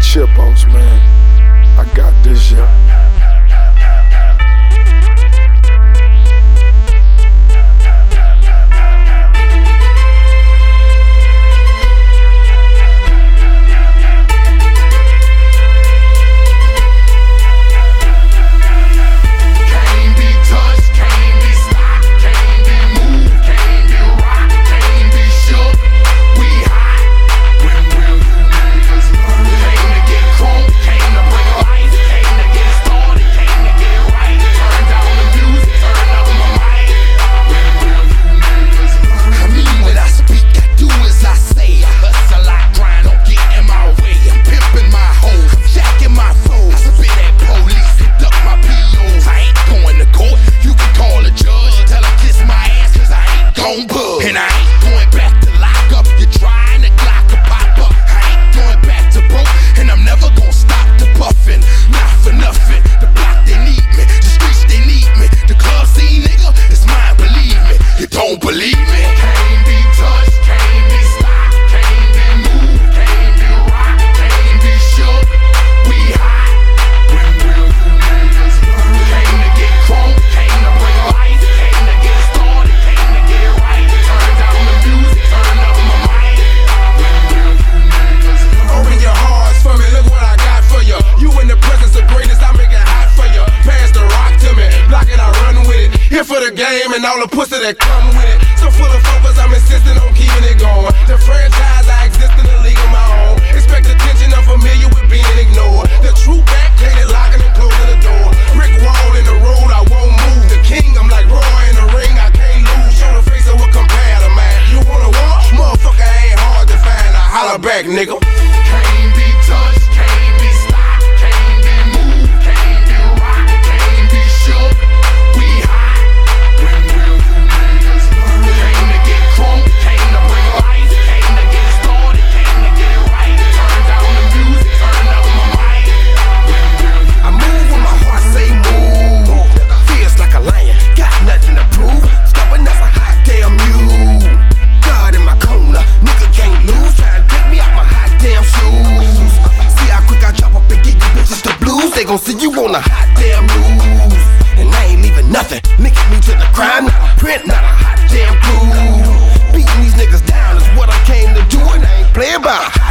Chipos, man. I got this, yeah. And I ain't going back to lock up. You're trying to Glock a pop up. I ain't going back to broke, and I'm never gonna stop the puffin'. Not for nothing. The block they need me, the streets they need me. The club scene, nigga, it's mine. Believe me. You don't believe me? Can't be touched, can't be stopped, can't be moved, can't be rocked, can't be shook. We hot. When will you niggas learn? Came to get crunk, came to bring life, came to get started, came to get right. Turn down the music, turn up my mic. When will you niggas learn? Open your hearts for me, look what I got for you. You in the presence of greatness, I make it hot for you. Pass the rock to me, block it, I run with it. Here for the game and all the pussy that come with it. So full of focus, I'm insisting on keeping it going. The franchise, I exist in a league of my own. Expect attention, I'm familiar with being ignored. The true back, plated locking and closing the door. Brick wall in the road, I won't move. The king, I'm like Roy in the ring, I can't lose. Show the face of what compare to man. You wanna war? Motherfucker ain't hard to find. I holler back, nigga. Can't be touched, can't be stopped, can't be moved, can't be rocked, can't be shook. We hot. When will you niggas learn? Came to get crunk, came to bring life, came to get started, came to get right. Turn down the music, turn up my mic. When will you I move when my heart say move. Feels like a lion, got nothing to prove. Stubborn as a hot damn mule. God in my corner, nigga can't lose. Try to take me out my hot damn shoes. See how quick I drop up and get you bitches the blues. They gon' see you on the hot damn news. And I ain't leaving nothing, linking me to the crime. Not a print, not a hot damn clue. Beating these niggas down is what I came to do, and I ain't playing by.